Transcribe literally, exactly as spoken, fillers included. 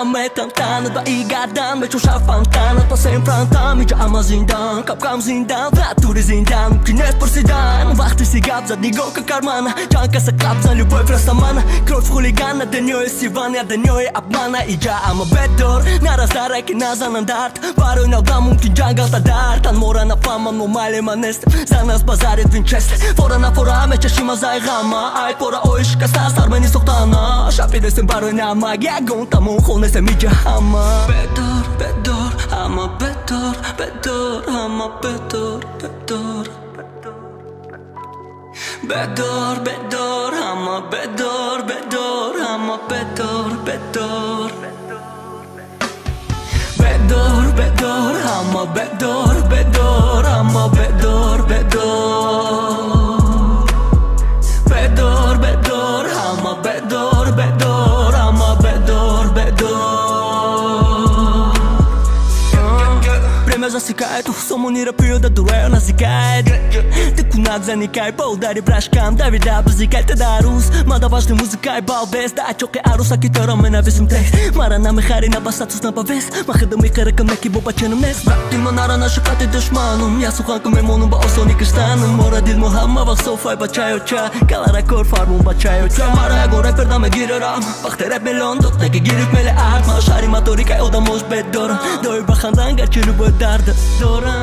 me tentando da igadan me chusha fantana tô sempre franta me ama zindan kap kam zindan vaturi zindan кинет por седан вахты сигаб за дниго как кармана чанка sa клап за любовь растамана кровь хулигана до нее сивания до нее обмана и я am a better на раздареки на занандарт порой иногда мумkin джангал тадар тан мора на фама но мале манест за нас базарит винчестер фора на фора ме чашима за игама ай пора ойш каста сармени сохтана шапидесем порой на магия гонта мун хонесе миджа хама better better I'm a better better I'm a better better better better I'm a better better I'm a better better better better I'm a better better I'm a better better better better I'm a better better I'm a better better Время засекает, сумму не рапию, да дурею назикает Ты кунак заникай, по ударе брашкам, да вида базикай, ты дарус Мада важный музыкай, балбес, да чоке арус, а китара ме навесим текст Мара на мехари на басатус на повес Махада ми харакам неки бо баченам нес Брат ти манара на шакати дешманум Я суханка ме монум ба осони каштанум Мора дил мухамма вах софай бачай оча Кала ракор фармум бачай оча Мара я го репер да ме гирарам Вахте реп мелон, дот неки гирик меле ак Ма шари маторикай, ода мош бедора Дой бахандан, гачи любой дарда Дора